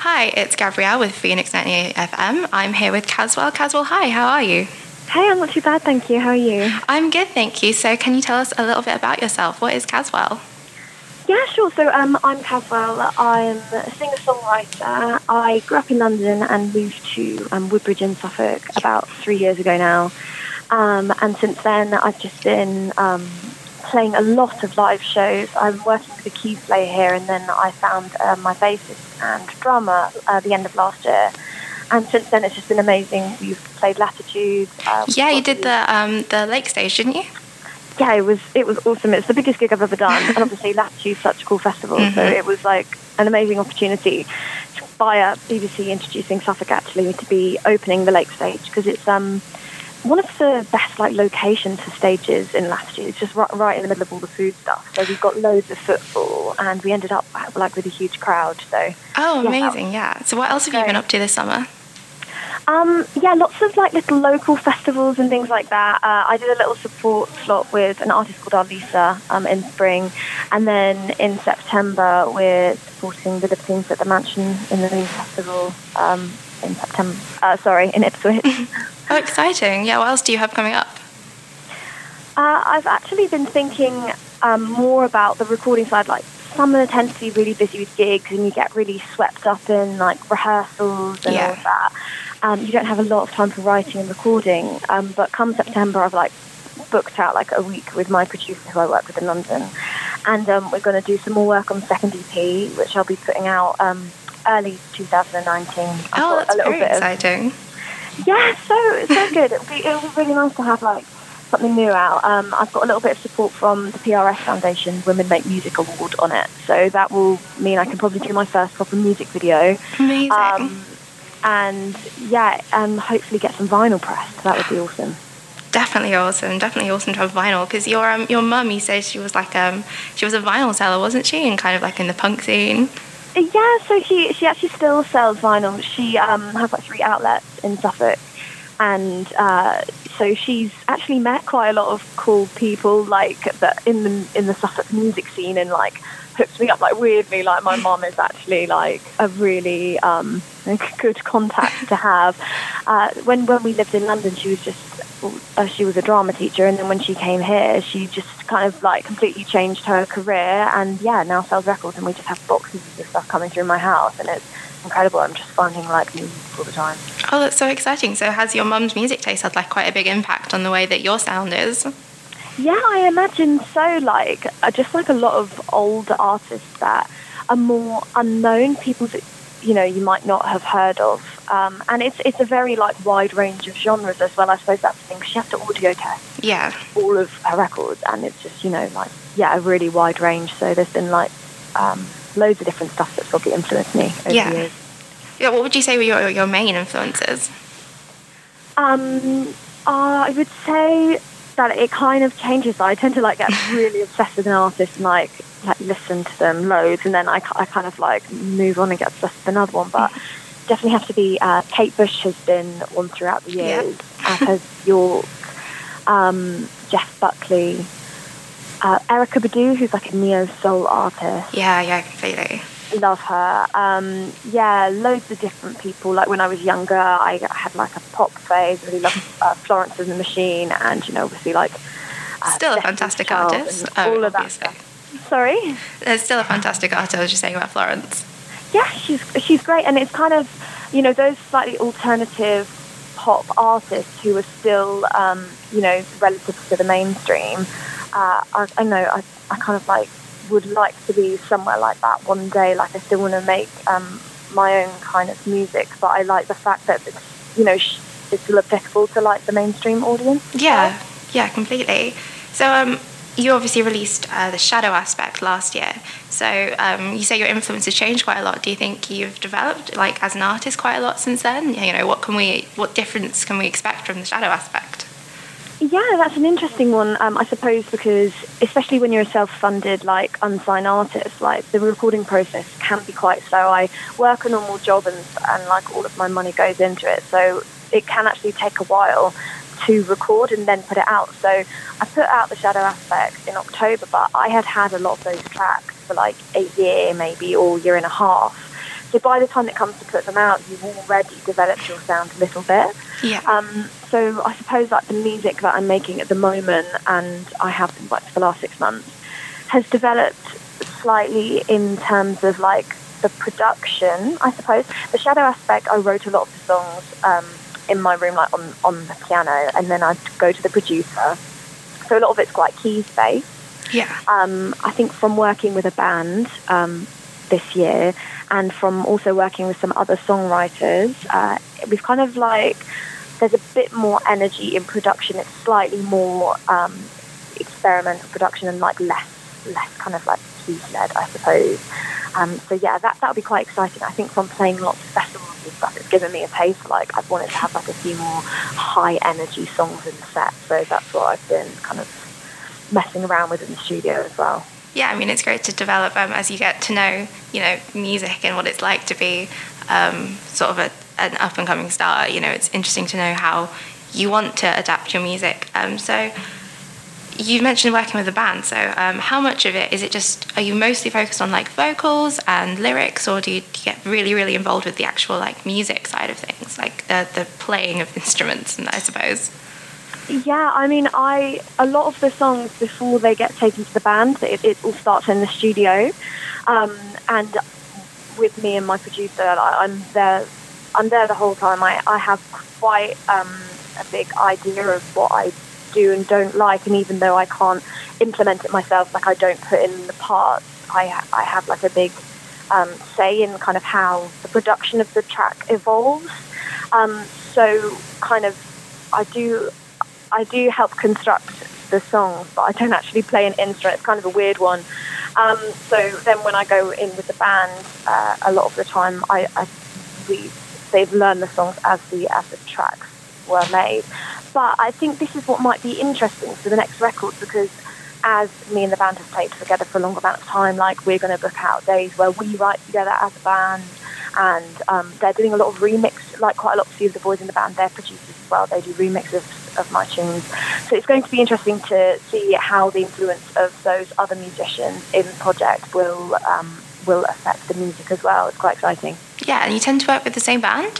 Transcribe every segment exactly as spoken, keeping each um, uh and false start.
Hi, it's Gabrielle with Phoenix ninety-eight F M. I'm here with Caswell. Caswell, hi, how are you? Hey, I'm not too bad, thank you. How are you? I'm good, thank you. So can you tell us a little bit about yourself? What is Caswell? Yeah, sure. So um, I'm Caswell. I'm a singer-songwriter. I grew up in London and moved to um, Woodbridge in Suffolk about three years ago now. Um, and since then, I've just been um, playing a lot of live shows. I'm working with a keys player here, and then I found uh, my bassist and drummer at the end of last year. And since then, it's just been amazing. We've played Latitude. Uh, yeah, you did the um, the Lake Stage, didn't you? Yeah, it was it was awesome. It's the biggest gig I've ever done, and obviously Latitude's such a cool festival, mm-hmm. so it was like an amazing opportunity via B B C introducing Suffolk actually to be opening the Lake Stage, because it's um one of the best like locations for stages in Latitude. It's just right, right in the middle of all the food stuff. So we've got loads of footfall, and we ended up like with a huge crowd. So oh, yeah, amazing! Yeah. So what else have you been up to this summer? Um, yeah, lots of like little local festivals and things like that. Uh, I did a little support slot with an artist called Arlisa um, in spring, and then in September we're supporting the Libertines at the Mansion in the Moon Festival um, in September. Uh, sorry, in Ipswich. Oh, exciting! Yeah, what else do you have coming up? Uh, I've actually been thinking um, more about the recording side. Like summer tends to be really busy with gigs, and you get really swept up in like rehearsals and yeah. all of that. Um, you don't have a lot of time for writing and recording, um, but come September I've like booked out like a week with my producer who I work with in London, and um, we're going to do some more work on the second E P, which I'll be putting out um, early twenty nineteen. I've oh, that's a little very bit exciting. Of, yeah, so so good. It'll be it'll be really nice to have like something new out. Um, I've got a little bit of support from the P R S Foundation Women Make Music Award on it, so that will mean I can probably do my first proper music video. Amazing. Um, And yeah, um, hopefully get some vinyl pressed. That would be awesome. Definitely awesome. Definitely awesome to have vinyl. Because your um, your mum, you said she was like um she was a vinyl seller, wasn't she? And kind of like in the punk scene. Yeah, so she she actually still sells vinyl. She um has like three outlets in Suffolk, and uh, so she's actually met quite a lot of cool people like that in the in the Suffolk music scene, and like hooked me up like weirdly. Like my mum is actually like a really um good contact to have. Uh, when when we lived in London, she was just uh, she was a drama teacher, and then when she came here, she just kind of like completely changed her career, and yeah, now sells records, and we just have boxes of stuff coming through my house, and it's incredible. I'm just finding like new music all the time. Oh, that's so exciting. So has your mum's music taste had like quite a big impact on the way that your sound is? Yeah, I imagine so. Like, uh, just like a lot of old artists that are more unknown, people that you know you might not have heard of, um, and it's it's a very like wide range of genres as well. I suppose that's the thing. She has to audio test yeah all of her records, and it's just you know like yeah a really wide range. So there's been like um, loads of different stuff that's probably influenced me over yeah. the years. Yeah, what would you say were your your main influences? Um, uh, I would say that it kind of changes. I tend to like get really obsessed with an artist and like like listen to them loads, and then I, I kind of like move on and get obsessed with another one. But definitely have to be uh, Kate Bush has been one throughout the years, yep. as has York, um, Jeff Buckley, uh, Erykah Badu, who's like a neo soul artist. Yeah, yeah, completely. Love her. Um, yeah, loads of different people. Like when I was younger, I had like a pop phase. Really loved uh, Florence and the Machine, and you know, obviously like uh, still a fantastic artist. Oh, all obviously. of that stuff. Sorry. There's still a fantastic artist. I was just saying about Florence. Yeah, she's she's great, and it's kind of you know those slightly alternative pop artists who are still um, you know relative to the mainstream. Uh, I, I know I I kind of like. would like to be somewhere like that one day. Like I still want to make um, my own kind of music, but I like the fact that it's, you know, it's still applicable to like the mainstream audience. Yeah, yeah, completely. So um, you obviously released uh, the Shadow Aspect last year. So um, you say your influence has changed quite a lot. Do you think you've developed like as an artist quite a lot since then? You know, what can we, what difference can we expect from the Shadow Aspect? Yeah, that's an interesting one, um, I suppose, because especially when you're a self-funded, like, unsigned artist, like, the recording process can be quite slow. I work a normal job and, and, like, all of my money goes into it, so it can actually take a while to record and then put it out. So I put out the Shadow Aspect in October, but I had had a lot of those tracks for, like, a year maybe, or a year and a half. So by the time it comes to put them out, you've already developed your sound a little bit. Yeah. Um, so I suppose like the music that I'm making at the moment, and I have been like for the last six months, has developed slightly in terms of like the production, I suppose. The shadow aspect, I wrote a lot of the songs um, in my room, like on, on the piano, and then I'd go to the producer. So a lot of it's quite keys-based. Yeah. Um, I think from working with a band um, this year, and from also working with some other songwriters, uh, we've kind of like, there's a bit more energy in production. It's slightly more um, experimental production and like less, less kind of like keys-led, I suppose. Um, so yeah, that that would be quite exciting. I think from playing lots of festivals and stuff, it's given me a taste for like, I've wanted to have like a few more high-energy songs in the set. So that's what I've been kind of messing around with in the studio as well. Yeah, I mean, it's great to develop um, as you get to know, you know, music and what it's like to be um, sort of a, an up-and-coming star. You know, it's interesting to know how you want to adapt your music. Um, so you mentioned working with a band. So um, how much of it is it just, are you mostly focused on like vocals and lyrics, or do you, do you get really, really involved with the actual like music side of things, like the, the playing of instruments, and I suppose? Yeah, I mean, I a lot of the songs before they get taken to the band, it, it all starts in the studio, um, and with me and my producer, I'm there. I'm there the whole time. I, I have quite um, a big idea of what I do and don't like, and even though I can't implement it myself, like I don't put in the parts, I I have like a big um, say in kind of how the production of the track evolves. Um, so kind of, I do. I do help construct the songs, but I don't actually play an instrument. It's kind of a weird one. Um, so then when I go in with the band, uh, a lot of the time I, I we they've learned the songs as the as the tracks were made. But I think this is what might be interesting for the next record, because as me and the band have played together for a longer amount of time, like we're going to book out days where we write together as a band. And um, they're doing a lot of remix, like quite a lot of few of the boys in the band, they're producers as well. They do remixes of, of my tunes. So it's going to be interesting to see how the influence of those other musicians in the project will um, will affect the music as well. It's quite exciting. Yeah, and you tend to work with the same band?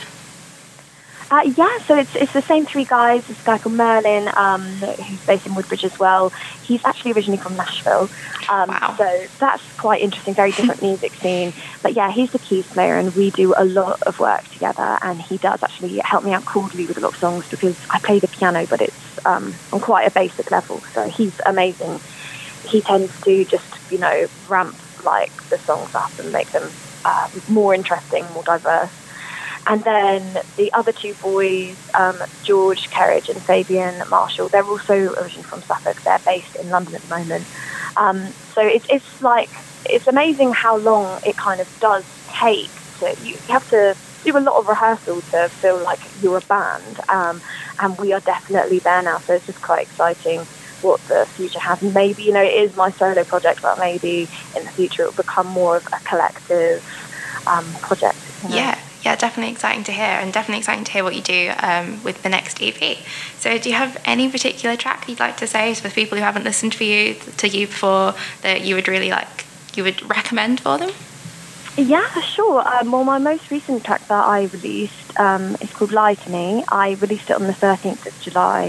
Uh, yeah, so it's it's the same three guys. This guy called Merlin, um, who's based in Woodbridge as well. He's actually originally from Nashville. Um, wow. So that's quite interesting, very different music scene. But yeah, he's the keys player, and we do a lot of work together, and he does actually help me out chordally with a lot of songs, because I play the piano, but it's um, on quite a basic level. So he's amazing. He tends to just, you know, ramp like the songs up and make them uh, more interesting, more diverse. And then the other two boys, um, George Kerridge and Fabian Marshall, they're also originally from Suffolk. They're based in London at the moment. Um, so it's it's like, it's amazing how long it kind of does take. To, you have to do a lot of rehearsal to feel like you're a band. Um, and we are definitely there now. So it's just quite exciting what the future has. Maybe, you know, it is my solo project, but maybe in the future it will become more of a collective um, project. You know? Yeah. Yeah, definitely exciting to hear, and definitely exciting to hear what you do um, with the next E P. So do you have any particular track you'd like to say for people who haven't listened for you to you before that you would really like, you would recommend for them? Yeah, sure. Um, well, my most recent track that I released um, is called Lie to Me. I released it on the thirteenth of July,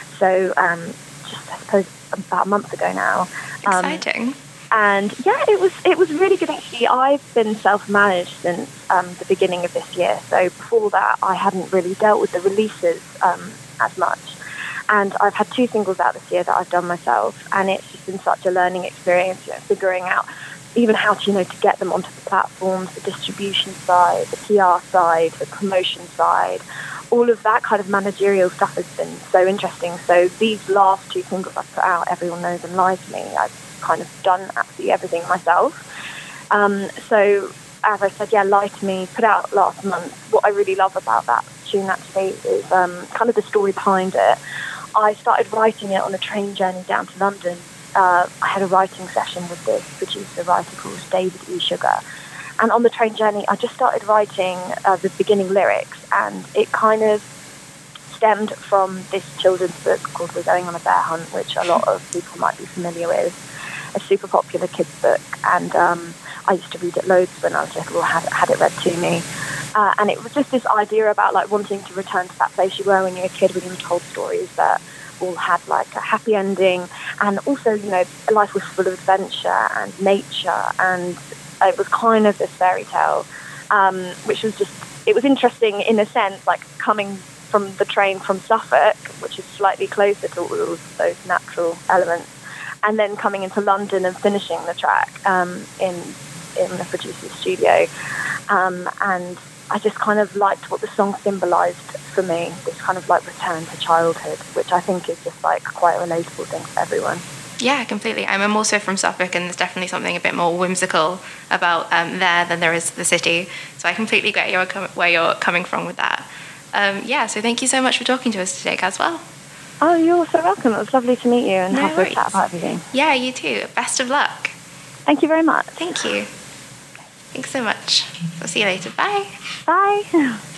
so um, just, I suppose, about a month ago now. Um, Exciting. And yeah, it was it was really good actually. I've been self-managed since um, the beginning of this year. So before that, I hadn't really dealt with the releases um, as much. And I've had two singles out this year that I've done myself, and it's just been such a learning experience, you know, figuring out even how to, you know, to get them onto the platforms, the distribution side, the P R side, the promotion side. All of that kind of managerial stuff has been so interesting. So these last two singles I've put out, Everyone Knows and Lie to Me, I've kind of done absolutely everything myself. Um, so as I said, yeah, Lie to Me, put out last month. What I really love about that tune actually is um, kind of the story behind it. I started writing it on a train journey down to London. Uh, I had a writing session with this producer writer called David E. Sugar. And on the train journey, I just started writing uh, the beginning lyrics, and it kind of stemmed from this children's book called We're Going on a Bear Hunt, which a lot of people might be familiar with. a super popular kids book, and um, I used to read it loads when I was little, or had, had it read to me. Uh, and it was just this idea about like wanting to return to that place you were when you were a kid, when you were told stories that all had like a happy ending, and also, you know, life was full of adventure and nature, and it was kind of this fairy tale, um, which was just, it was interesting in a sense, like coming from the train from Suffolk, which is slightly closer to all of those natural elements, and then coming into London and finishing the track um, in in the producer's studio, um, and I just kind of liked what the song symbolised for me, this kind of like return to childhood, which I think is just like quite a relatable thing for everyone. Yeah, completely. I'm also from Suffolk, and there's definitely something a bit more whimsical about um, there than there is the city. So I completely get your, where you're coming from with that. Um, yeah, so thank you so much for talking to us today, Caswell. Oh, you're so welcome. It was lovely to meet you and No have worries. a chat about everything. Yeah, you too. Best of luck. Thank you very much. Thank you. Thanks so much. I'll see you later. Bye. Bye.